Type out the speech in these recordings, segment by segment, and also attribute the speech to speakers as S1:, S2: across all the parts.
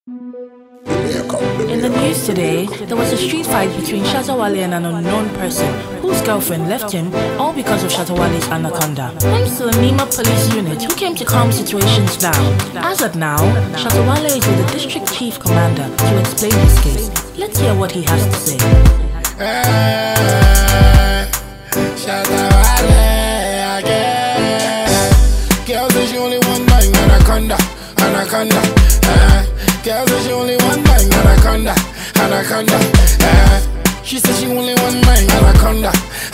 S1: In the news today, there was a street fight between Shatta Wale and an unknown person whose girlfriend left him, all because of Shatta Wale's anaconda. Thanks to the Nima police unit who came to calm situations down. As of now, Shatta Wale is with the district chief commander to explain his case. Let's hear what he has to say.
S2: Shatta Wale again. Girl says she only one bang, anaconda. Girl says she only one bang, anaconda. She says she only one bang, anaconda.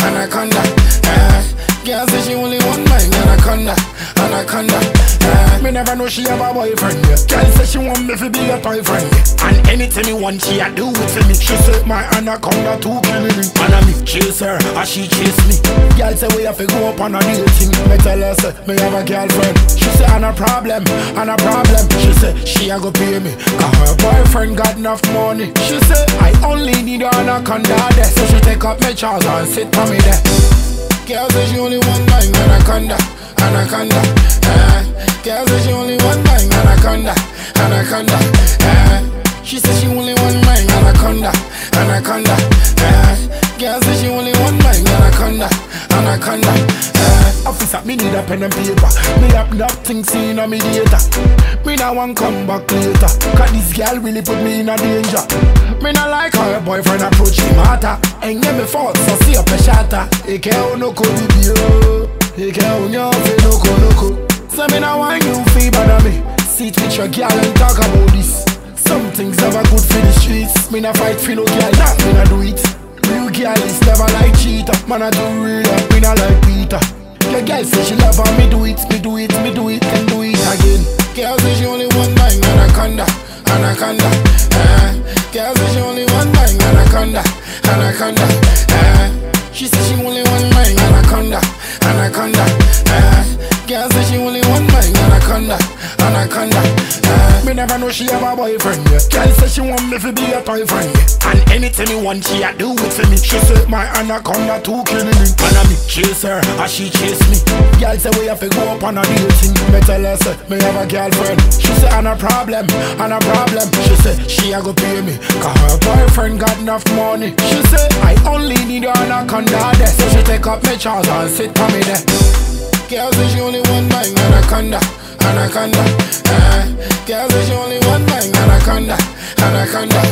S2: Girl says she only one bang, anaconda. Me never know she have a boyfriend. Girl says she want me to be a boyfriend. And anything me want, she a do it for me. She say my anaconda too killing me. And I me chase her, and she chase me. Girl say we have to go up on a dating. Me tell her say me have a girlfriend. She say and a problem. She say she a go pay me, cause her boyfriend got enough money. She say I only need an anaconda there. So she take up my trousers and sit for me there. Girl say she only one bang, anaconda. Girl say she only one bang, anaconda. She say she only one bang, anaconda. Girl say she only one bang, anaconda. Officer, me need a pen and paper. Me have nothing seen on me data. Me not want come back later, cause this girl really put me in a danger. Me not like how her boyfriend approach the matter. Ain't get me fault, so see up a shatter. He can't no go with you. He can't no go. So me not want you feel bad me. Sit with your girl and talk about this. Some things never good for the streets. Me not fight for no girl, nah, me not do it. Real girl is never like cheater. Man I do real, me not like Peter. Your girl say she love her, me do it, and do it again. Girl say she only one bang, anaconda. Girl say she only one bang, anaconda. She say she only one bang, anaconda. Girl say she only one bang, anaconda. Me never know she have a boyfriend. Girl say she want me to be a boyfriend. And anything me want, she a do it for me. She say my anaconda too killing me. And I me chase her, and she chase me. Girl say we have to go up on a dating. Me tell her say me have a girlfriend. She say and a problem. She say she a go pay me, cause her boyfriend got enough money. She say I only need an anaconda there. So she take up my trousers and sit for me there. Girl say she only one bang, anaconda. Girl say she only one bang, anaconda.